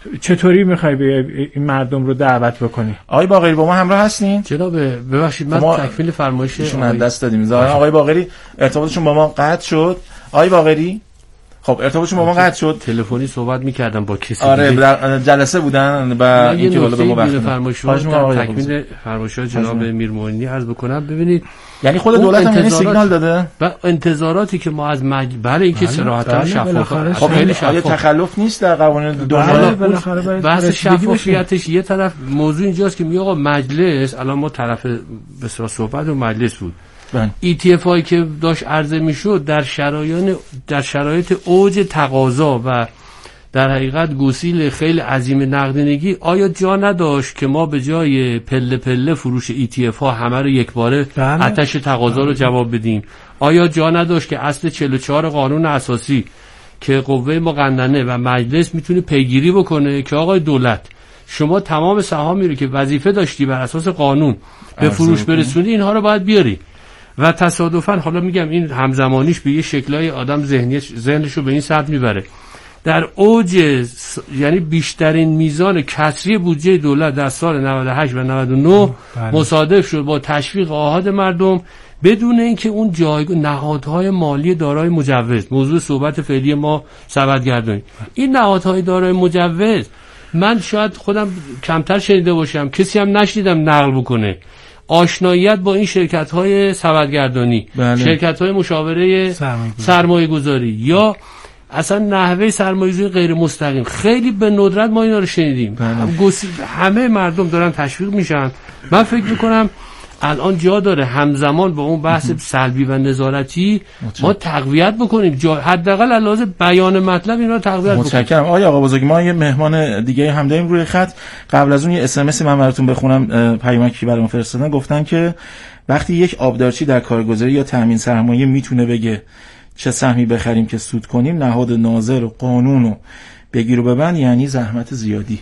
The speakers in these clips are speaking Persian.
چطوری میخوای این مردم رو دعوت بکنی؟ آقای باقری با ما همراه هستین؟ جناب ببخشید من تکمیل فرمایششون از دست دادیم. ظاهرا آقای باقری ارتباطشون با ما قطع شد. آقای باقری خب ارتباطشون با ما قطع شد. تلفنی صحبت می‌کردم با کسی آره در جلسه بودن و اینکه بالا به ما وقت تکمیل فرمایشات جناب میرموینی عرض بکنم. ببینید یعنی خود دولت هم سیگنال داده و انتظاراتی که ما از بله اینکه صراحتاً شفافه. خب خیلی تخلف نیست در قوانین دنیا. بحث شفافیتش یه طرف موضوع اینجاست که میگه آقا مجلس الان ما طرف بسیار صحبت و مجلس بود. ETF هایی که داشت عرضه میشد در شرایط اوج تقاضا و در حقیقت گسیل خیلی عظیم نقدینگی آیا جا نداشت که ما به جای پله پله فروش ETF ها همه رو یک باره آتش تقاضا رو جواب بدیم؟ آیا جا نداشت که اصل 44 قانون اساسی که قوه مقننه و مجلس میتونه پیگیری بکنه که آقای دولت شما تمام سهامی رو که وظیفه داشتی بر اساس قانون به فروش برسونی اینها رو باید بیاری؟ و تصادفاً حالا میگم این همزمانیش به یه شکلای آدم ذهنش رو به این سمت میبره. در اوج یعنی بیشترین میزان کسری بودجه دولت در سال 98 و 99 مصادف شد با تشویق آحاد مردم بدون اینکه اون جایگاه نهادهای مالی دارای مجوز، موضوع صحبت فعلی ما سبدگردانی، این نهادهای دارای مجوز من شاید خودم کمتر شنیده باشم، کسی هم نشنیدم نقل بکنه آشناییت با این شرکت‌های سبدگردانی، شرکت‌های مشاوره سرمایه‌گذاری یا اصلا نحوه سرمایه‌گذاری غیر مستقیم، خیلی به ندرت ما اینا رو شنیدیم. همه مردم دارن تشویق میشن. من فکر میکنم الان جا داره همزمان با اون بحث سلبی و نظارتی ما تقویت بکنیم، حداقل علاوه بیان مطلب اینا رو تقویت بکنیم. متشکرم. آقا بزرگی ما یه مهمان دیگه هم داریم روی خط. قبل از اون یه SMS من براتون بخونم، پیامکی برام فرستادن، گفتن که وقتی یک آبدارچی در کارگزاری یا تامین سرمایه میتونه بگه چه سهمی بخریم که سود کنیم، نهاد ناظر و قانون و بگیر و ببند یعنی زحمت زیادی.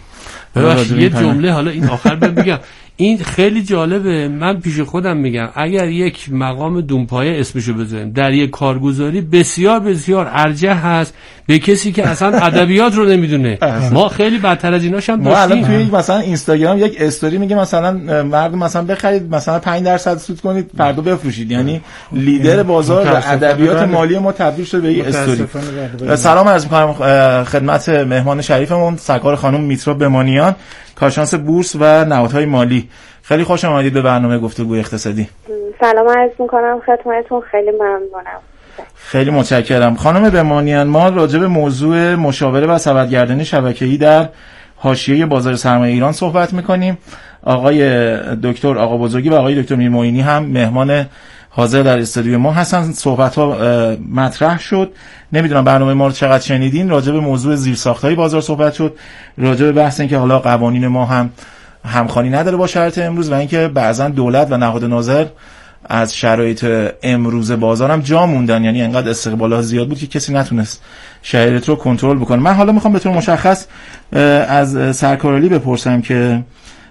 یه جمله حالا این آخر بگم، این خیلی جالبه. من پیش خودم میگم اگر یک مقام دونپایه اسمشو بذاریم در یک کارگزاری بسیار بسیار ارجح هست به کسی که اصلا ادبیات رو نمیدونه. ما خیلی بدتر از ایناش هم داشتیم. ما الان توی مثلا اینستاگرام یک استوری میگه مثلا مردم مثلا بخرید مثلا 5% سود کنید فردا بفروشید، یعنی لیدر بازار و ادبیات مالی ما تبدیل شده به یک استوری. سلام عرض می‌کنم خدمت مهمان شریفمون سرکار خانم میترا بمانیان، کارشناس بورس و نهادهای مالی. خیلی خوش آمدید به برنامه گفتگوی اقتصادی. سلام عرض می‌کنم خدمتتون، خیلی ممنونم. خیلی متشکرم. خانم بمانیان، ما راجع به موضوع مشاوره و سبدگردانی شبکه‌ای در حاشیه بازار سرمایه ایران صحبت می‌کنیم. آقای دکتر آقا بزرگی و آقای دکتر میرموینی هم مهمان حاضر در استودیو ما هستن. صحبت‌ها مطرح شد. نمیدونم برنامه ما رو چقدر شنیدین. راجع به موضوع زیرساخت‌های بازار صحبت شد، راجع به بحث اینکه حالا قوانین ما هم همخوانی نداره با شرایط امروز و اینکه بعضا دولت و نهاد ناظر از شرایط امروز بازار هم جا موندن، یعنی انقدر استقبالات زیاد بود که کسی نتونست شرایط رو کنترل بکنه. من حالا میخوام به طور مشخص از سرکار علی بپرسم که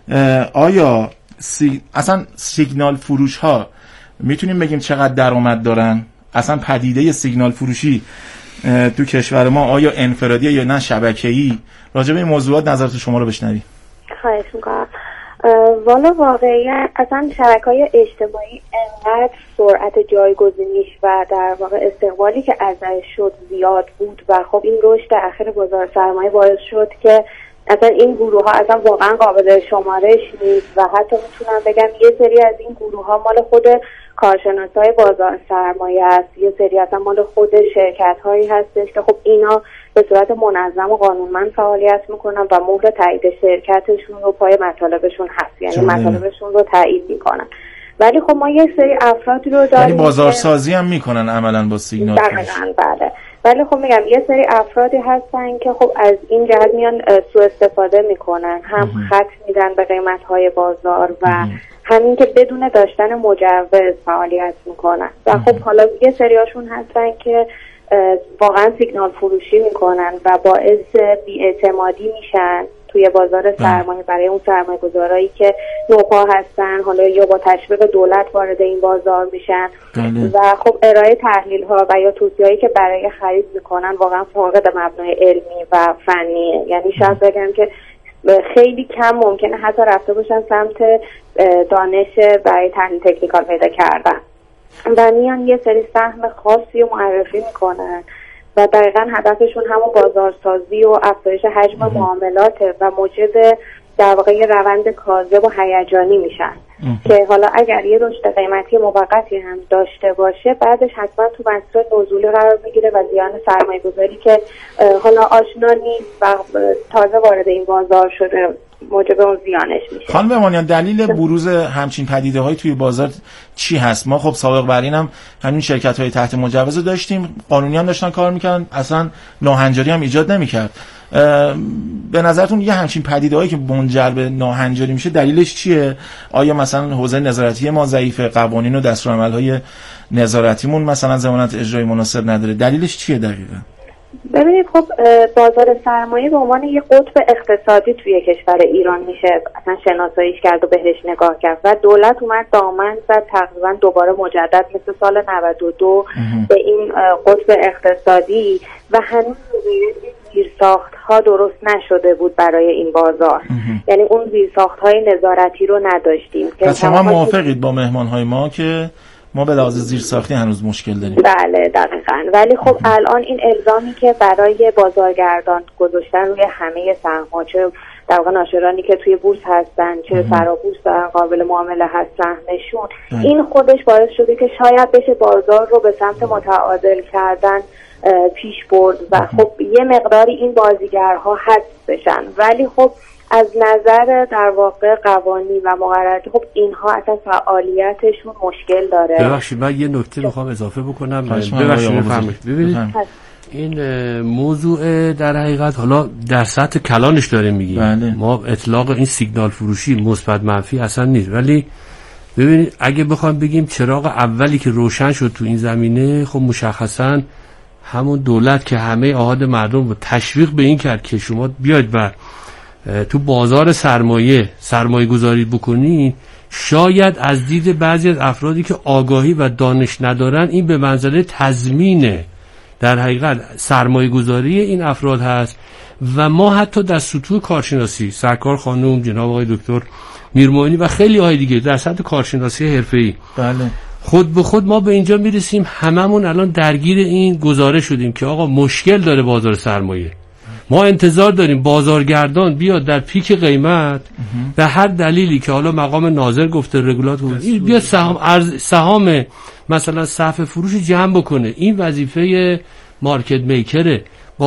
آیا اصلا سیگنال فروش ها میتونیم بگیم چقدر درآمد دارن؟ اصلا پدیده سیگنال فروشی تو کشور ما آیا انفرادیه یا نه شبکه‌ای؟ راجع به این موضوعات نظرت شما رو بشنویم. خواهش میکنم. والا واقعیت اصلا شبکه‌های اجتماعی انقدر سرعت جایگزینیش و در واقع استقبالی که ازش شد زیاد بود و خب این رشد اخیر بازار سرمایه باعث شد که اصلا این گروه ها اصلا واقعا قابل شمارش نیست و حتی میتونم بگم یه سری از این گروه ها مال خود کارشناسای بازار سرمایه است، یه سری اصلا مال خود شرکت هایی هستش که خب اینا به صورت منظم و قانونمند فعالیت میکنن و مهر تایید شرکتشون رو پای مطالبشون هست، یعنی مطالبشون رو تایید میکنن. ولی خب ما یک سری افرادی رو داریم، یعنی بازارسازی هم میکنن عملاً با سیگنال. بله. ولی خب میگم یه سری افرادی هستن که خب از این جهت میان سوء استفاده میکنن، هم خط میدن به قیمت‌های بازار و همین که بدون داشتن مجوز فعالیت میکنن و خب حالا یه سریاشون هستن که واقعا سیگنال فروشی میکنن و باعث بی‌اعتمادی میشن توی بازار سرمایه برای اون سرمایه‌گذارایی که نوپا هستن، حالا یا با تشویق دولت وارد این بازار میشن و خب ارائه تحلیل‌ها و یا توصیه‌هایی که برای خرید میکنن واقعا فاقد مبنای علمی و فنیه. یعنی شاید بگم که خیلی کم ممکنه حتی رفته باشن سمت دانش برای تحلیل تکنیکال پیدا کردن و میان یه سری سهم خاصی رو معرفی میکنن و دقیقا هدفشون همون بازارسازی و افزایش حجم معاملاته و موجب در واقع یه روند کاذب و هیجانی میشن که حالا اگر یه رشد قیمتی موقتی هم داشته باشه بعدش حتما تو مسیر نزولی قرار بگیره و زیان سرمایه‌گذاری که حالا آشنا نیست و تازه وارد این بازار شده موجب اون زیانش میشه. خانم بمانیان، دلیل بروز همچین پدیده‌های توی بازار چی هست؟ ما خب سابق بر اینم همین شرکت‌های تحت مجوز داشتیم، قانونیان داشتن کار می‌کردن، اصلا ناهنجاری هم ایجاد نمی‌کرد. به نظرتون یه همچین پدیده‌هایی که منجر به ناهنجاری میشه دلیلش چیه؟ آیا مثلا حوزه نظارتی ما ضعیفه، قوانین و دستورالعمل‌های نظارتیمون مثلا ضمانت اجرایی مناسب نداره؟ دلیلش چیه دقیقاً؟ ببینید خب بازار سرمایه به عنوان یه قطب اقتصادی توی کشور ایران میشه اصلا شناساییش کرد و بهش نگاه کرد و دولت اومد دامن زد تقریبا دوباره مجدد مثل سال 92 به این قطب اقتصادی و هنوز زیرساخت‌ها درست نشده بود برای این بازار. یعنی اون زیرساخت‌های نظارتی رو نداشتیم. پس شما موافقید با مهمان‌های ما که ما به لحاظ زیرساختی هنوز مشکل داریم؟ بله دقیقاً. ولی خب الان این الزامی که برای بازارگردان گذاشتن روی همه سهم‌ها، چه در واقع ناشرانی که توی بورس هستن چه فرابورس دارن قابل معامله هست سهمشون، این خودش باعث شده که شاید بشه بازار رو به سمت متعادل کردن پیش برد و خب یه مقداری این بازیگرها حذف بشن. ولی خب از نظر در واقع قوانین و مقررات خب اینها اصلا فعالیتشون مشکل داره. ببخشید من یه نکته میخوام اضافه بکنم. ببخشید ببینید این موضوع در حقیقت حالا در سطح کلانش داریم میگیم، ما اطلاق این سیگنال فروشی مثبت منفی اصلا نیست، ولی ببینید اگه بخوام بگیم چراغ اولی که روشن شد تو این زمینه خب مشخصا همون دولت که همه آحاد مردم رو تشویق به این کرد که شما بیاید و تو بازار سرمایه گذاری بکنین. شاید از دید بعضی از افرادی که آگاهی و دانش ندارن این به منزله تضمین در حقیقت سرمایه گذاری این افراد هست و ما حتی در سطوح کارشناسی سرکار خانم جناب آقای دکتر میرموینی و خیلی های دیگه در سطح کارشناسی حرفه‌ای خود به خود ما به اینجا میرسیم هممون الان درگیر این گزاره شدیم که آقا مشکل داره بازار سرمایه. ما انتظار داریم بازارگردان بیاد در پیک قیمت به هر دلیلی که حالا مقام ناظر گفته رگولاتور بیاد سهام مثلا صف فروش جمع بکنه. این وظیفه مارکت میکره.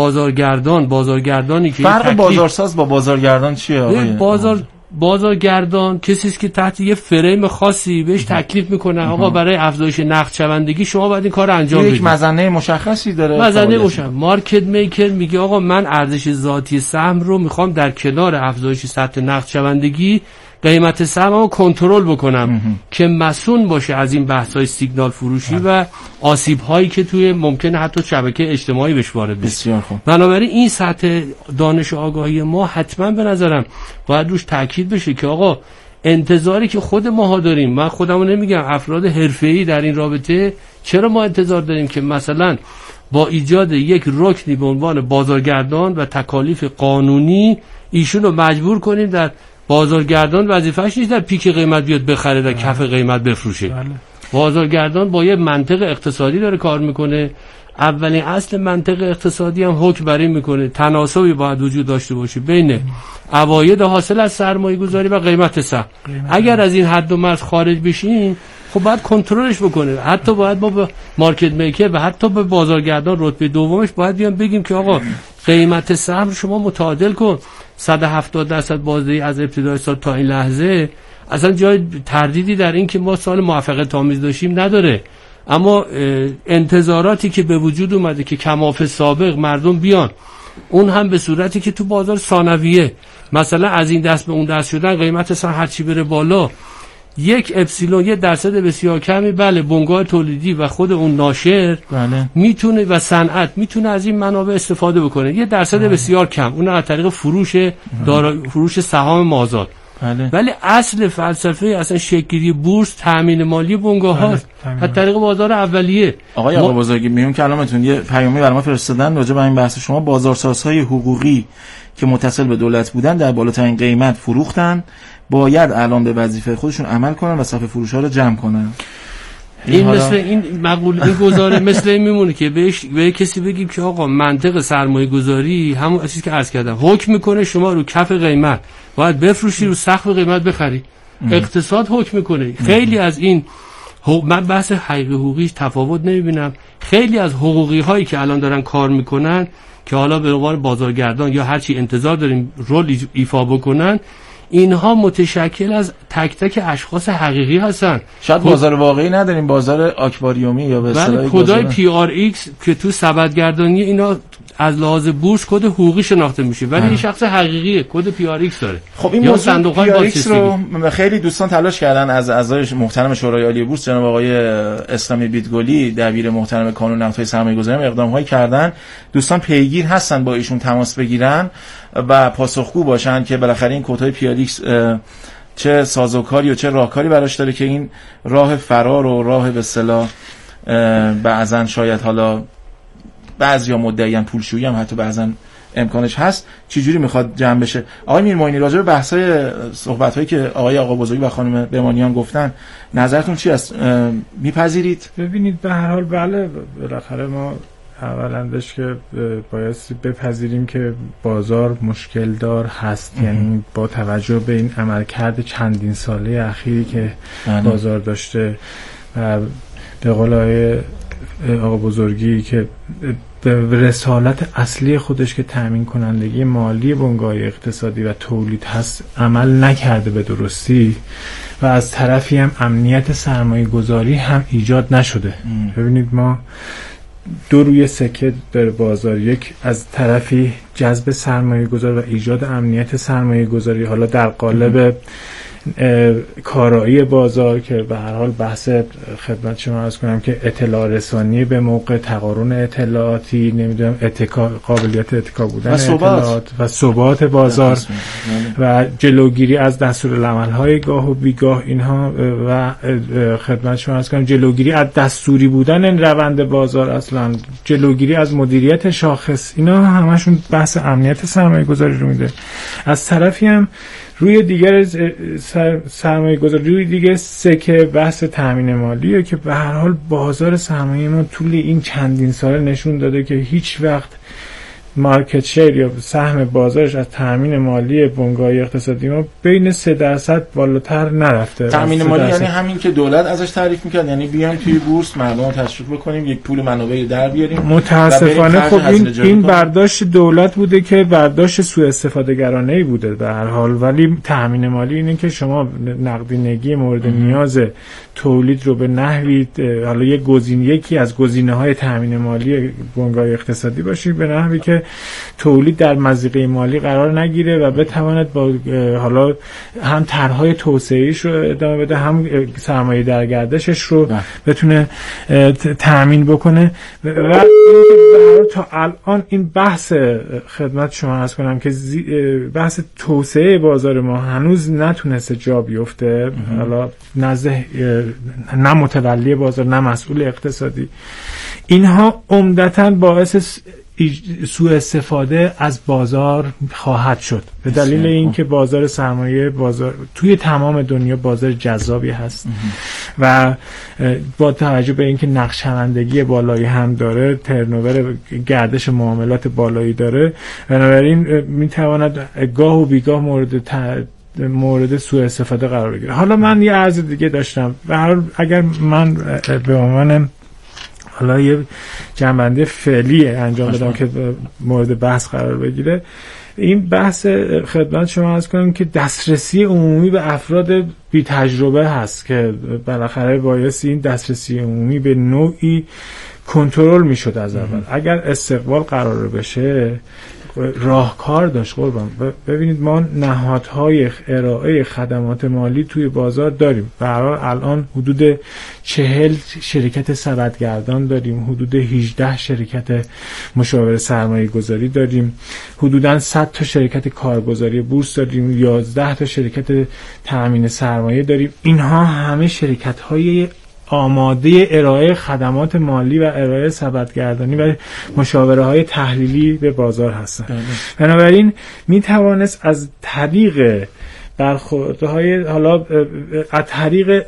بازارگردانی که فرق بازارساز با بازارگردان چیه آقای؟ بازارگردان کسی است که تحت یه فریم خاصی بهش تکلیف میکنه آقا برای افزایش نقدشوندگی شما باید این کار انجام بدید. یک مظنه مشخصی داره. مظنه مشخص. مارکت میکر میگه آقا من ارزش ذاتی سهم رو میخوام در کنار افزایش سطح نقدشوندگی قیمت سهممو کنترل بکنم که مسئول باشه از این بحث‌های سیگنال فروشی و آسیب‌هایی که توی ممکنه حتی شبکه اجتماعی بهش وارد بشه. بسیار خوب. بنابراین این سطح دانش و آگاهی ما حتما به نظرم باید روش تاکید بشه که آقا انتظاری که خود ماها داریم، من خودمو نمیگم، افراد حرفه‌ای در این رابطه، چرا ما انتظار داریم که مثلا با ایجاد یک رکنی به عنوان بازارگردان و تکالیف قانونی ایشون رو مجبور کنیم در بازارگردان وظیفه‌اش نیست در پیک قیمت بیاد بخره در کف قیمت بفروشه. بازارگردان با یه منطق اقتصادی داره کار میکنه. اولین اصل منطق اقتصادی هم حکم بر این میکنه تناسبی باید وجود داشته باشه بین عواید حاصل از سرمایه گذاری و قیمت سهم. اگر از این حد و مرز خارج بشین خب باید کنترلش بکنه. حتی باید ما به مارکت میکر و حتی به بازارگردان رتبه دومش باید بیان بگیم که آقا قیمت سهم رو شما متعادل کن. 170% بازدهی از ابتدای سال تا این لحظه اصلا جای تردیدی در این که ما سال موفقیت آمیز داشتیم نداره. اما انتظاراتی که به وجود اومده که کماف سابق مردم بیان، اون هم به صورتی که تو بازار ثانویه مثلا از این دست به اون دست شدن قیمت سهم هرچی بره بالا یک اپسیلون، یه درصد بسیار کمی، بله، بنگاه تولیدی و خود اون ناشر بله میتونه و صنعت میتونه از این منابع استفاده بکنه، یه درصد بسیار کم، اون از طریق فروش سهام مازاد. بله. ولی اصل فلسفه اصلا شکلی بورس تامین مالی بنگاه هاست از طریق بازار اولیه. آقای آقا بزرگی، میون کلامتون یه پیامی برای ما فرستادن راجع به این بحث شما. بازارسازهای حقوقی که متصل به دولت بودن در بالاترین قیمت فروختن، باید الان به وظیفه خودشون عمل کنن و صف فروش‌ها رو جمع کنن. این مثل این مقوله، این گزاره مثل این میمونه که به کسی بگیم که آقا منطق سرمایه گذاری همون چیزی که عرض کردم، حکم میکنه شما رو کف قیمت باید بفروشی، رو سقف قیمت بخری. اقتصاد حکم میکنه. خیلی از این من بحث حقوقی تفاوت نمیبینم. خیلی از حقوقی هایی که الان دارن کار میکنن که حالا به عنوان بازارگردان یا هر چی انتظار داریم رول ایفا بکنن، اینها متشکل از تک تک اشخاص حقیقی هستن. شاید بازار واقعی نداریم، بازار آکواریومی یا به اصطلاح کدای PRX که تو سبدگردانی اینا از لحاظ بورس کد حقوقی شناخته میشه، ولی این شخص حقیقیه کد PRX داره. خب این موضوع PRX رو خیلی دوستان تلاش کردن، از اعضای محترم شورای عالی بورس جناب آقای اسلامی بیتگلی دبیر محترم کانون نقدهای سرمایه‌گذاری اقدام‌هایی کردن. دوستان پیگیر هستن با ایشون تماس بگیرن و پاسخگو باشن که بالاخره این کدهای PRX چه سازوکاری و چه راهکاری براش داره که این راه فرار و راه به اصطلاح بعضن شاید حالا بعضیا مدعیان پولشویی هم حتی بعضن امکانش هست، چجوری میخواد جمع بشه. آقای میرموینی، راجع به بحث‌های صحبت‌هایی که آقای آقا بزرگی و خانم بمانیان گفتن نظرتون چی است؟ میپذیرید؟ ببینید به هر حال بله، بالاخره ما اولندش که باید بپذیریم که بازار مشکل دار هست. یعنی با توجه به این عملکرد چندین ساله اخیری که بازار داشته و به قول آقا بزرگی که به رسالت اصلی خودش که تامین کنندگی مالی بنگاه اقتصادی و تولید هست عمل نکرده به درستی و از طرفی هم امنیت سرمایه گذاری هم ایجاد نشده. ببینید ما دو روی سکه در بازار، یک از طرفی جذب سرمایه گذار و ایجاد امنیت سرمایه گذاری، حالا در قالب کارایی بازار که به هر حال بحث خدمت شما عرض کنم که اطلاع رسانی به موقع، تقارن اطلاعاتی، نمیدونم قابلیت اتکا بودن اطلاعات و ثبات بازار و جلوگیری از دستورالعمل‌های گاه و بیگاه اینها و خدمت شما عرض کنم جلوگیری از دستوری بودن این روند بازار، اصلا جلوگیری از مدیریت شاخص، اینا همشون بحث امنیت سرمایه گذاری رو میده. از طرفی هم روی دیگر سرمایه گذاری روی دیگه سکه بحث تامین مالیه که به هر حال بازار سرمایه ما طول این چندین سال نشون داده که هیچ وقت مارکت شیر یا سهم بازارش از تامین مالی بنگاه اقتصادی ما بین 3% بالاتر نرفته. تامین مالی یعنی همین که دولت ازش تعریف میکرد، یعنی بیایم توی بورس مردم رو تشویق بکنیم، یک پول منابعی در بیاریم. متاسفانه خب این برداشت دولت بوده که برداشت سوء استفاده گرانه‌ای بوده به هر حال، ولی تامین مالی اینه که شما نقدینگی مورد نیاز تولید رو به نحوی حالا یکی از گزینه‌های تامین مالی بنگاه اقتصادی باشی به نحوی که تولید در مضیقه مالی قرار نگیره و بتواند با حالا هم طرح‌های توسعه‌ایش رو ادامه بده، هم سرمایه در گردشش رو بتونه تأمین بکنه. و اینکه تا الان این بحث خدمت شما عرض کنم که بحث توسعه بازار ما هنوز نتونسته جا بیفته، حالا نزد نه متولی بازار نه مسئول اقتصادی، اینها عمدتاً باعث سوء استفاده از بازار خواهد شد به دلیل اینکه بازار سرمایه بازار توی تمام دنیا بازار جذابی هست و با توجه به اینکه نقشه‌بندی بالایی هم داره، ترنوور گردش معاملات بالایی داره، بنابراین میتواند گاه و بیگاه مورد سوء استفاده قرار بگیره. حالا من یه عرض دیگه داشتم و اگر من به عنوان حالا یه جنبنده فعلی انجام بدم که مورد بحث قرار بگیره، این بحث خدمت شما عرض کنم که دسترسی عمومی به افراد بی تجربه هست که بالاخره بایستی این دسترسی عمومی به نوعی کنترل میشد از اول. اگر استقبال قرار بشه راهکار داشت قربان. ببینید ما نهادهای ارائه خدمات مالی توی بازار داریم. به هر حال الان حدود 40 شرکت سبدگردان داریم، حدود 18 شرکت مشاور سرمایه گذاری داریم، حدوداً 100 تا شرکت کارگزاری بورس داریم، 11 تا شرکت تأمین سرمایه داریم. اینها همه شرکت‌های آماده ارائه خدمات مالی و ارائه سبدگردانی و مشاوره‌های تحلیلی به بازار هستند. بنابراین می توانست از طریق برخوردهای حالا از طریق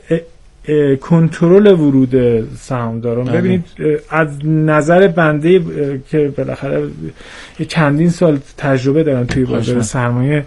کنترل ورود سهامداران، ببینید از نظر بنده که بالاخره چندین سال تجربه دارم توی بازار سرمایه،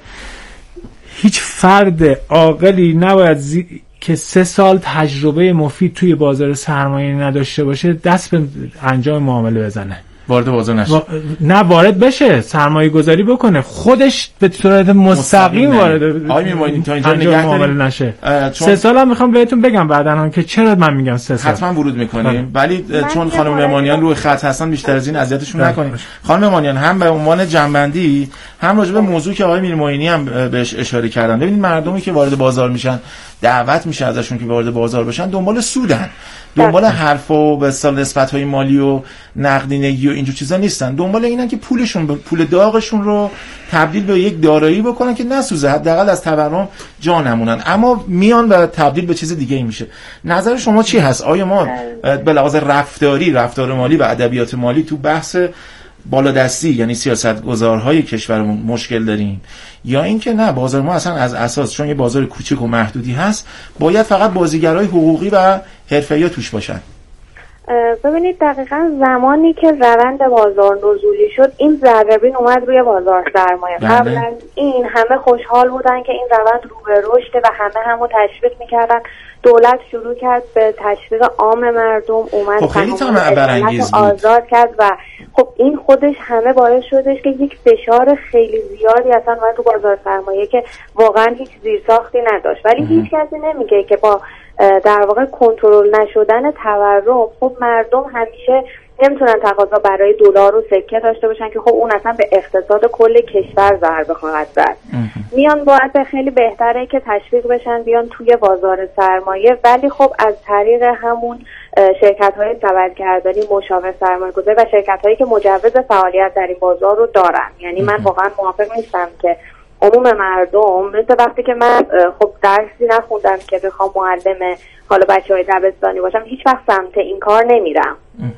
هیچ فرد عاقلی نباید که 3 سال تجربه مفید توی بازار سرمایه نداشته باشه دست به انجام معامله بزنه، وارد بازار نشه. نه وارد بشه، سرمایه گذاری بکنه، خودش به صورت مستقیم وارد تا اینجا نگه معامله نشه. 3 سال هم میخوام بهتون بگم بعدن هم که چرا من میگم 3 سال حتما ورود میکنیم، ولی چون خانم ممانیان روی خط هستن بیشتر از این اذیتشون نکنیم. خانم ممانیان هم به عنوان جنبندی هم راجع به موضوع که آقای میرموینی هم بهش اشاره کردن، ببینید مردمی که وارد بازار میشن دعوت میشه ازشون که وارد بازار بشن، دنبال سودن، دنبال حرف و به اصطلاح نسبت‌های مالی و نقدینگی و اینجور چیزا نیستن، دنبال اینن که پول داغشون رو تبدیل به یک دارایی بکنن که نسوزه، حداقل از تورم جا نمونن، اما میان و تبدیل به چیز دیگه ای میشه. نظر شما چی هست؟ آیا ما به لحاظ رفتار مالی و ادبیات مالی تو بحث بالادستی یعنی سیاستگزارهای کشورمون مشکل داریم، یا اینکه نه بازار ما اصلا از اساس چون یه بازار کوچک و محدودی هست باید فقط بازیگرای حقوقی و حرفه‌ای توش باشن؟ ببینید دقیقاً زمانی که روند بازار نزولی شد این ذره‌بین اومد روی بازار سرمایه. قبلا این همه خوشحال بودن که این روند رو به رشد و همو تشویق میکردن. دولت شروع کرد به تشویق عام مردم، اومد خیلی آزاد کرد و خب این خودش همه باعث شدش که یک فشار خیلی زیادی اصلا اومد تو بازار سرمایه که واقعا هیچ زیرساختی نداشت. ولی هیچ کسی نمیگه که با در واقع کنترل نشدن تورم خب مردم همیشه نمیتونن تقاضا برای دلار و سکه داشته باشن که خب اون اصلا به اقتصاد کل کشور ضربه خواهد زد. میان باید خیلی بهتره که تشویق بشن بیان توی بازار سرمایه، ولی خب از طریق همون شرکت‌های سبدگردانی، مشاور سرمایه‌گذاری و شرکت‌هایی که مجوز فعالیت در این بازار رو دارن. یعنی من واقعا موافق نیستم که عموم مردم مثل وقتی که من خب درسی نخوندم که بخوام معلم حالا بچه‌های دبستانی باشم هیچ وقت سمت این کار نمیرم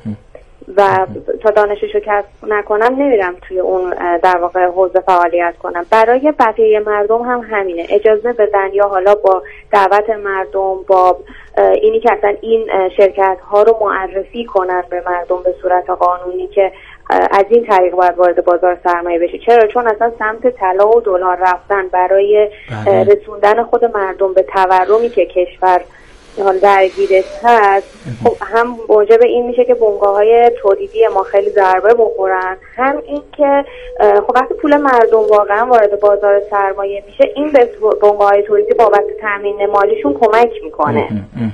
و تا دانششو کسب نکنم نمیرم توی اون در واقع حوزه فعالیت کنم. برای بقیه مردم هم همینه، اجازه بدن یا حالا با دعوت مردم، با اینی که اصلا این شرکت ها رو معرفی کنن به مردم به صورت قانونی که از این طریق باید وارد بازار سرمایه بشه. چرا؟ چون اصلا سمت طلا و دلار رفتن برای رسوندن خود مردم به تورمی که کشور درگیرش هست خب هم موجب این میشه که بنگاه‌های تولیدی ما خیلی ضربه بخورن، هم این که خب وقتی پول مردم واقعا وارد بازار سرمایه میشه این به بنگاه‌های تولیدی بابت تامین مالیشون کمک میکنه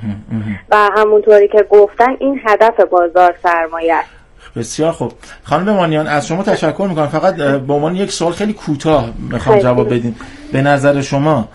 و همونطوری که گفتن این هدف بازار سرمایه است. بسیار خوب. خانم ممانیان از شما تشکر میکنم. فقط به عنوان یک سوال خیلی کوتاه میخوام جواب بدین. به نظر شما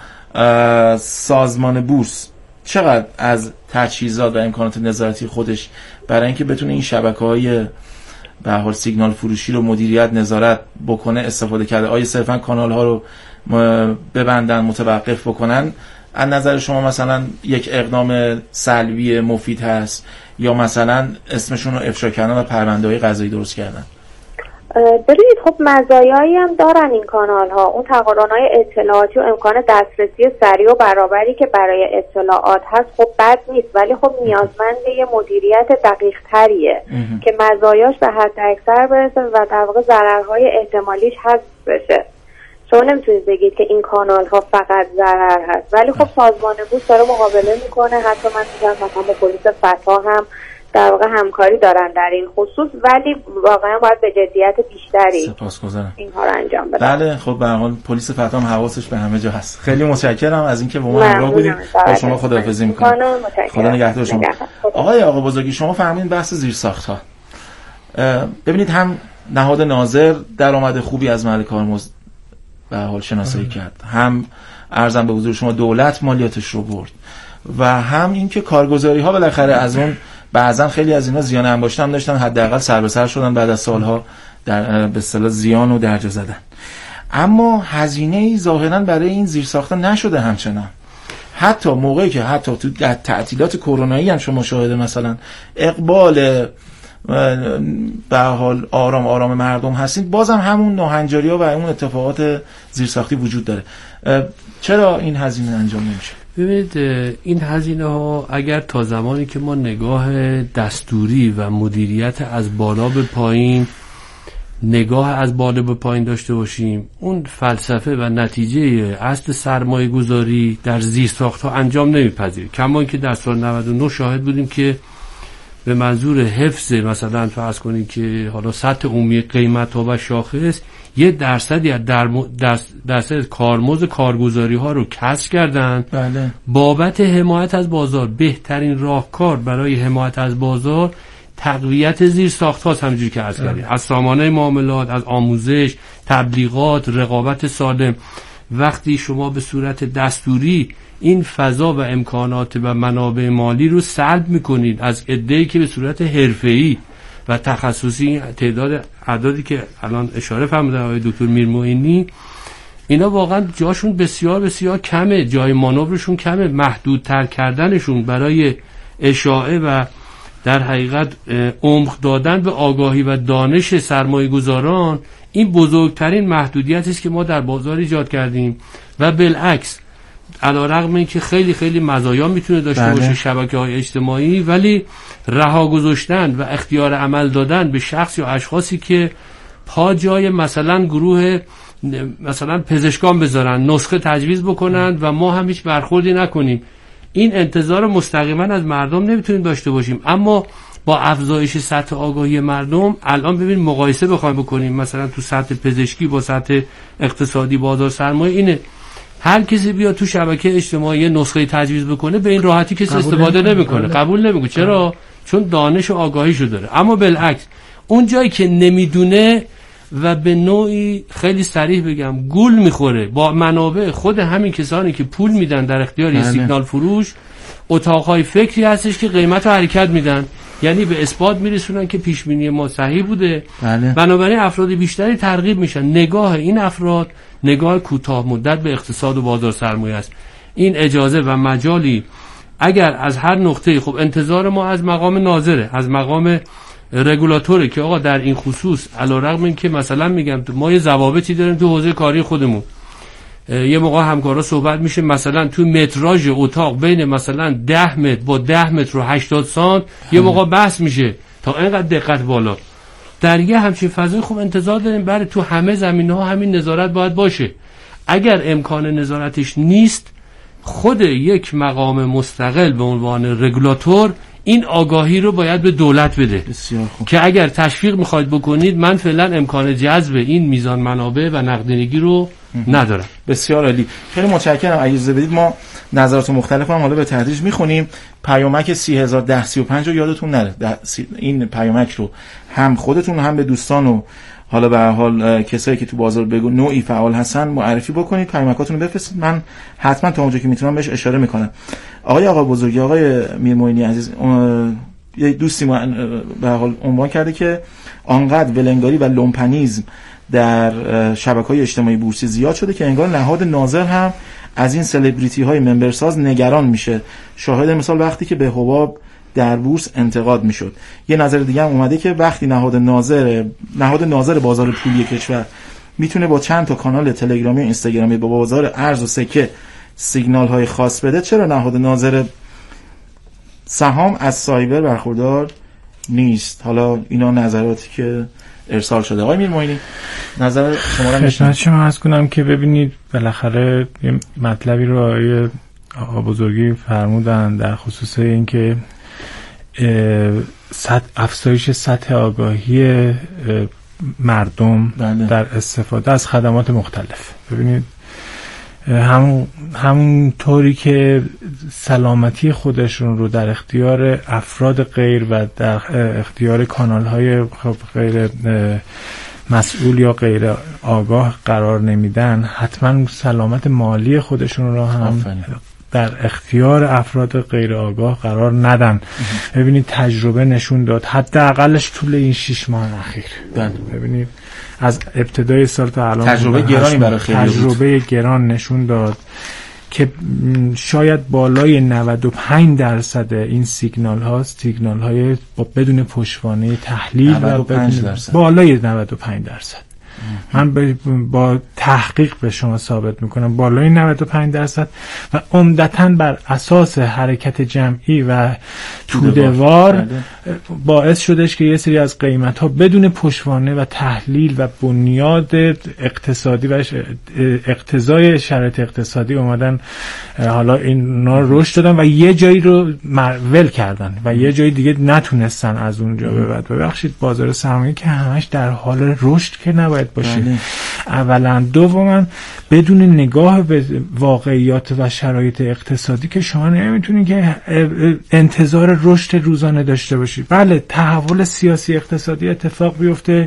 سازمان بورس چقدر از تجهیزات و امکانات نظارتی خودش برای اینکه بتونه این شبکه‌های به هر حال سیگنال فروشی رو مدیریت نظارت بکنه استفاده کرده؟ آیا صرفا کانال‌ها رو ببندن، متوقف بکنن؟ از نظر شما مثلا یک اقدام سلبی مفید هست یا مثلا اسمشون رو افشا کردن و پرونده‌های قضایی درست کردن؟ ببینید خب مزایایی هم دارن این کانال ها. اون تقارن‌های اطلاعاتی و امکان دسترسی سریع و برابری که برای اطلاعات هست خب بد نیست، ولی خب نیازمند یه مدیریت دقیق تریه که مزایاش به حد اکثر برسه و در واقع ضررهای احتمالیش حذف بشه. شما نمیتونید بگید که این کانال ها فقط ضرر هست، ولی خب سازمان بورس داره مقابله میکنه. حتی من میگم مثلا با پلیس فتا هم در واقع همکاری دارن در این خصوص، ولی واقعا باید به جدیت بیشتری اینها رو انجام بدن. بله خب به هر حال پلیس فتا هم حواسش به همه جا هست. خیلی متشکرم از اینکه با ما همراه بودید. با شما خداحافظی می‌کنم. خدا نگهدار شما. آقا بزرگی شما فهمیدین بحث زیرساخت‌ها. ببینید هم نهاد ناظر درآمد خوبی از محل کارمزد به حال شناسایی کرد، هم ارزم به حضور شما دولت مالیاتش رو برد و هم اینکه کارگزاری ها بالاخره از اون بعضا خیلی از اینا زیان انباشته هم داشتن، حداقل سر به سر شدن بعد از سالها در به اصطلاح زیان و درجا زدن. اما هزینه‌ای ظاهرا برای این زیرساخت‌ها نشده همچنان. حتی موقعی که حتی تو تعطیلات کرونایی هم شما شاهد مثلا اقبال به حال آرام مردم هستید، بازم همون ناهنجاری‌ها و اون اتفاقات زیرساختی وجود داره. چرا این هزینه انجام نمیشه؟ ببینید این هزینه ها اگر تا زمانی که ما نگاه دستوری و مدیریت از بالا به پایین داشته باشیم، اون فلسفه و نتیجه اصل سرمایه گذاری در زیرساخت ها انجام نمیپذیره. کما که در سال 99 شاهد بودیم که به منظور حفظ مثلا فرض کنید که حالا سطح عمومی قیمت ها و شاخص 1% از درصد کارمزد کارگزاری ها رو کسر کردن. بله. بابت حمایت از بازار بهترین راهکار برای حمایت از بازار تقویت زیر ساخت هاست، همونجوری که عرض کردیم، از سامانه معاملات، از آموزش، تبلیغات، رقابت سالم. وقتی شما به صورت دستوری این فضا و امکانات و منابع مالی رو سلب میکنید از عده‌ای که به صورت حرفه‌ای و تخصصی، اعدادی که الان اشاره فرمودن آقای دکتر میرموینی، اینا واقعا جاشون بسیار بسیار کمه، جای مانورشون کمه. محدودتر کردنشون برای اشاعه و در حقیقت عمق دادن به آگاهی و دانش سرمایه گذاران، این بزرگترین محدودیتی است که ما در بازار ایجاد کردیم. و بالعکس علیرغم اینکه خیلی خیلی مزایا میتونه داشته باشه شبکه‌های اجتماعی، ولی رها گذاشتن و اختیار عمل دادن به شخص یا اشخاصی که پا جای مثلا گروه مثلا پزشکان بذارن، نسخه تجویز بکنن و ما هم هیچ برخوردی نکنیم، این انتظار مستقیما از مردم نمیتونیم داشته باشیم. اما با افزایش سطح آگاهی مردم الان ببین مقایسه بخوایم بکنیم مثلا تو سطح پزشکی با سطح اقتصادی بازار سرمایه، اینه هر کسی بیاد تو شبکه اجتماعی نسخه تجویز بکنه به این راحتی کسی استفاده نمیکنه، قبول نمیکنه. چرا؟ چون دانش و آگاهیشو داره. اما بالعکس اون جایی که نمیدونه و به نوعی خیلی صریح بگم گول میخوره با منابع خود همین کسانی که پول میدن در اختیار سیگنال فروش، اتاقهای فکری هستش که قیمت رو حرکت میدن، یعنی به اثبات میرسونن که پیشبینی ما صحیح بوده. بنابراین افراد بیشتری ترغیب میشن. نگاه این افراد نگاه کوتاه مدت به اقتصاد و بازار سرمایه است. این اجازه و مجالی اگر از هر نقطه، خب انتظار ما از مقام ناظره، از مقام رگولاتوره که آقا در این خصوص علیرغم این که مثلا میگم ما یه ضوابطی داریم تو حوزه کاری خودمون، یه موقع همکارا صحبت میشه مثلا تو متراژ اتاق بین مثلا 10 متر با 10 متر و 80 سانت یه موقع بحث میشه تا اینقدر دقت بالا. در یه همچین فضای خوب انتظار داریم برای تو همه زمینه‌ها همین نظارت باید باشه. اگر امکان نظارتش نیست، خود یک مقام مستقل به عنوان رگولاتور این آگاهی رو باید به دولت بده. بسیار خوب. که اگر تشویق میخواید بکنید، من فعلا امکان جذب این میزان منابع و نقدینگی رو ندارم. بسیار عالی، خیلی متشکرم. اجازه بدید ما نظرات مختلف هم حالا به تدریج میخونیم. پیامک 301035 رو یادتون نره، این پیامک رو هم خودتون هم به دوستان و حالا به هر حال کسایی که تو بازار بگو نوعی فعال هستن معرفی بکنید، پیامکاتون رو بفرستید، من حتما تا اونجا که میتونم بهش اشاره میکنم. آقا بزرگی، آقای میرموینی عزیز، یه دوستی به هر حال عنوان کرده که آنقدر ولنگاری و لومپنیزم در شبکه‌های اجتماعی بورسی زیاد شده که انگار نهاد ناظر هم از این سلبریتی های ممبرساز نگران میشه. شاهد مثال وقتی که به حباب در بورس انتقاد میشد. یه نظر دیگه هم اومده که وقتی نهاد ناظر بازار پولی کشور میتونه با چند تا کانال تلگرامی و اینستاگرامی با بازار ارز و سکه سیگنال های خاص بده، چرا نهاد ناظر سهام از سایبر برخوردار نیست؟ حالا اینا نظراتی که ارسال شده. آقای میرموینی، نظر شما رو خدمت شما عرض کنم که ببینید بالاخره یه مطلبی رو آقا بزرگی فرمودن در خصوص اینکه افزایش سطح آگاهی مردم در استفاده از خدمات مختلف. ببینید همون طوری که سلامتی خودشون رو در اختیار افراد غیر و در اختیار کانال‌های غیر مسئول یا غیر آگاه قرار نمیدن، حتما سلامت مالی خودشون رو هم در اختیار افراد غیر آگاه قرار ندن. ببینید تجربه نشون داد، حداقلش طول این 6 ماه اخیر، ببینید از ابتدای سال تا الان تجربه گرانی برای خیلی تجربه گران نشون داد که شاید بالای 95% این سیگنال های بدون پشتوانه تحلیل و بالای 95%. من با تحقیق به شما ثابت میکنم بالای 95% و عمدتاً بر اساس حرکت جمعی و توده‌وار باعث شدش که یه سری از قیمت‌ها بدون پشتوانه و تحلیل و بنیاد اقتصادی و اقتضای شرایط اقتصادی اومدن، حالا اینا رشد دادن و یه جایی رو ول کردن و یه جایی دیگه نتونستن از اونجا به بعد. ببخشید بازار سرمایه که همش در حال رشد که نباید باشه. اولا، دوما بدون نگاه به واقعیات و شرایط اقتصادی که شما نمیتونید که انتظار رشد روزانه داشته باشید. بله تحول سیاسی اقتصادی اتفاق بیفته،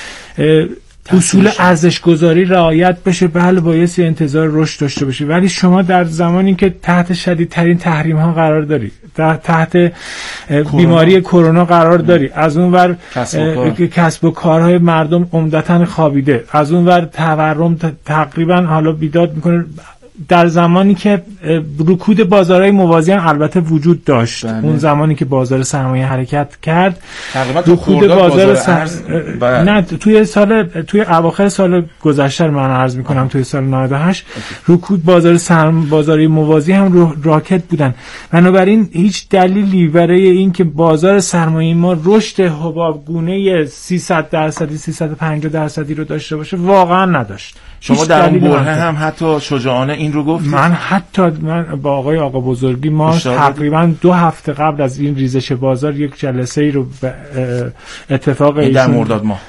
اصول ارزش گذاری رعایت بشه، بله بایستی انتظار رشد داشته باشی، ولی شما در زمانی که تحت شدیدترین تحریم ها قرار داری، تحت بیماری کرونا قرار داری، از اون ور کسب و کارهای مردم عمدتاً خوابیده، از اون ور تورم تقریبا حالا بیداد میکنه، در زمانی که رکود بازارهای موازی هم البته وجود داشت. اون زمانی که بازار سرمایه حرکت کرد رکود بازار نه توی اواخر سال گذشته من عرض میکنم توی سال 98 رکود بازاری موازی هم راکت بودن. بنابراین هیچ دلیلی برای این که بازار سرمایه ما رشد حبابگونه 300% 350% رو داشته باشه واقعا نداشت. شما در اون برهه هم حتی شجاعانه این رو گفتید؟ من با آقا بزرگی ما تقریبا 2 هفته قبل از این ریزش بازار یک جلسه ای رو اتفاق در مرداد ماه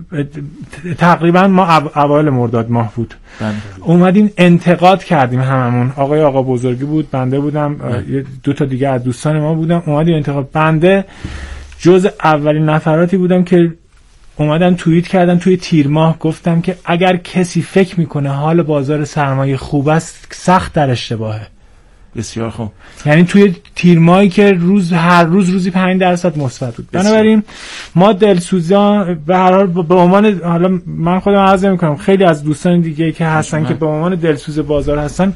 تقریبا ما اوایل مرداد ماه بود اومدیم انتقاد کردیم هممون. آقا بزرگی بود، بنده بودم، 2 تا دیگه از دوستان ما بودم، اومدیم انتقاد. بنده جز اولین نفراتی بودم که اومدن توییت کردن توی تیر ماه، گفتم که اگر کسی فکر میکنه حال بازار سرمایه خوب است سخت در اشتباهه. بسیار خوب. یعنی توی تیر ماهی که هر روزی 5% مثبت بود. بنابراین ما دلسوزان به هر حال به عنوان، حالا من خودم عرض میکنم خیلی از دوستان دیگه که هستن که به عنوان دلسوز بازار هستن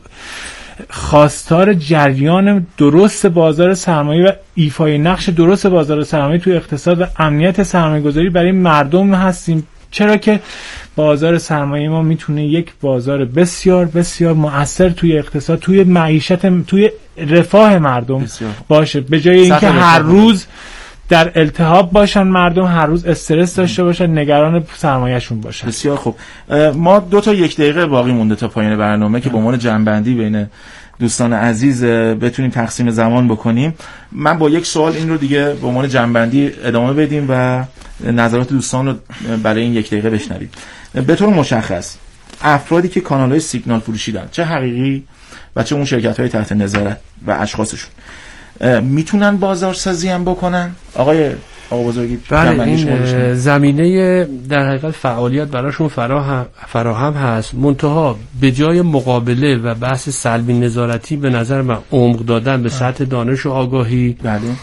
خواستار جریان درست بازار سرمایه و ایفای نقش درست بازار سرمایه توی اقتصاد و امنیت سرمایه‌گذاری برای مردم هستیم، چرا که بازار سرمایه ما میتونه یک بازار بسیار بسیار مؤثر توی اقتصاد، توی معیشت، توی رفاه مردم باشه، به جای اینکه هر روز در التهاب باشن مردم، هر روز استرس داشته باشن، نگران سرمایه‌شون باشن. بسیار خوب. ما 2 تا 1 دقیقه باقی مونده تا پایان برنامه که به عنوان جنبندی بین دوستان عزیز بتونیم تقسیم زمان بکنیم. من با یک سوال این رو دیگه به عنوان جنبندی ادامه بدیم و نظرات دوستان رو برای این 1 دقیقه بشنویم. به طور مشخص افرادی که کانال‌های سیگنال فروشی دارن، چه حقیقی و چه اون شرکت‌های تحت نظارت و اشخاصشون، میتونن بازارسازی هم بکنن؟ آقای بزرگی بله، این زمینه در حقیقت فعالیت براشون فراهم هست، منتها به جای مقابله و بحث سلبی نظارتی به نظر من عمق دادن به سطح دانش و آگاهی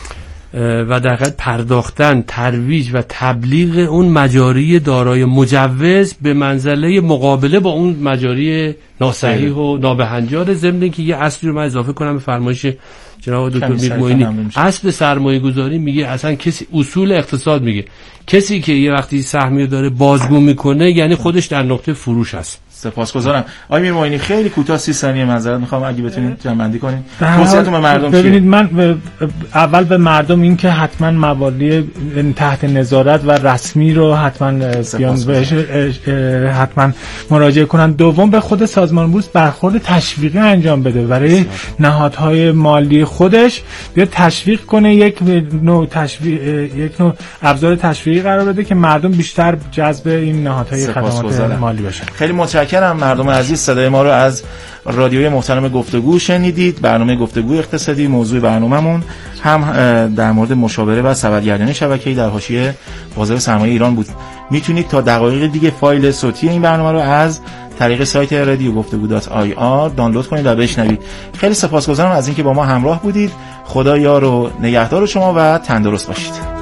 و در حقیقت پرداختن، ترویج و تبلیغ اون مجاری دارای مجوز به منزله مقابله با اون مجاری ناصحیح و نابهنجار. ضمن که یه اصلی رو من اضافه کنم به فرمایش جناب دکتر میرموینی، اصل سرمایه گذاری میگه اصلا کسی، اصول اقتصاد میگه کسی که یه وقتی سهمی داره بازگو میکنه یعنی خودش در نقطه فروش هست. سپاسگزارم. آقای میرموینی خیلی کوتاه 30 ثانیه معذرت میخوام اگه بتونید جمع‌بندی کنید. توصیه‌تون به مردم چیه؟ ببینید، من اول به مردم این که حتما موالی تحت نظارت و رسمی رو حتما بیان بهش حتما مراجعه کنن. دوم به خود سازمان بورس برخورد تشویقی انجام بده برای نهادهای مالی خودش، بیا تشویق کنه، یک نوع ابزار تشویقی قرار بده که مردم بیشتر جذب این نهادهای خدمات مالی بشن. خیلی متشکرم. متشکرم. مردم عزیز، صدای ما رو از رادیوی محترم گفتگو شنیدید. برنامه گفتگو اقتصادی، موضوع برنامه‌مون هم در مورد مشاوره و سبدگردانی شبکه‌ای در حاشیه بازار سرمایه ایران بود. میتونید تا دقایق دیگه فایل صوتی این برنامه رو از طریق سایت رادیو گفتگو.ir دانلود کنید و بشنوید. خیلی سپاسگزارم از اینکه با ما همراه بودید. خدا یار و نگهدار شما و تندرست باشید.